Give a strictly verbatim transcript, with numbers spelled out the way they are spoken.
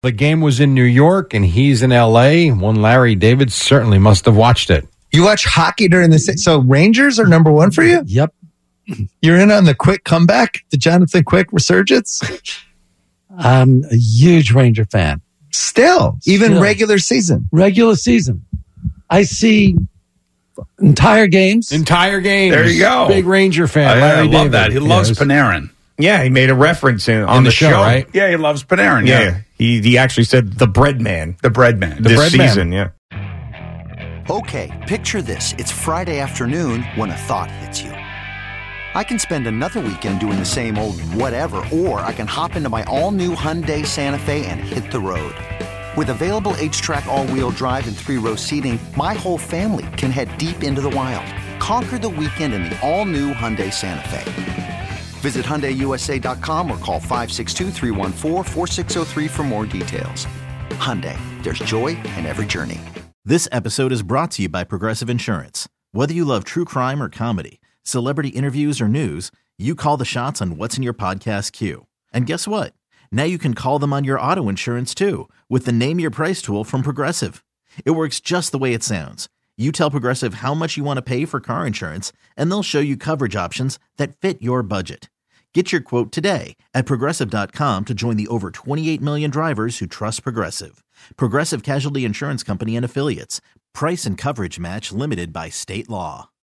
The game was in New York, and he's in L A. One Larry David certainly must have watched it. You watch hockey during the se- so Rangers are number one for you? Yep. You're in on the Quick comeback, the Jonathan Quick resurgence? I'm a huge Ranger fan. Still, even Still. regular season. Regular season. I see entire games. Entire games. There you go. Big Ranger fan. I, Larry I love David. that. He loves Yes. Panarin. Yeah, he made a reference in, on In the the, show, right? Yeah, he loves Panarin. Yeah, Yeah, he he actually said the bread man, the bread man. this bread man. season. Yeah. Okay, picture this. It's Friday afternoon when a thought hits you. I can spend another weekend doing the same old whatever, or I can hop into my all-new Hyundai Santa Fe and hit the road. With available H-Track all-wheel drive and three-row seating, my whole family can head deep into the wild. Conquer the weekend in the all-new Hyundai Santa Fe. Visit Hyundai U S A dot com or call five six two, three one four, four six zero three for more details. Hyundai, there's joy in every journey. This episode is brought to you by Progressive Insurance. Whether you love true crime or comedy, celebrity interviews or news, you call the shots on what's in your podcast queue. And guess what? Now you can call them on your auto insurance too with the Name Your Price tool from Progressive. It works just the way it sounds. You tell Progressive how much you want to pay for car insurance, and they'll show you coverage options that fit your budget. Get your quote today at Progressive dot com to join the over twenty-eight million drivers who trust Progressive. Progressive Casualty Insurance Company and Affiliates. Price and coverage match limited by state law.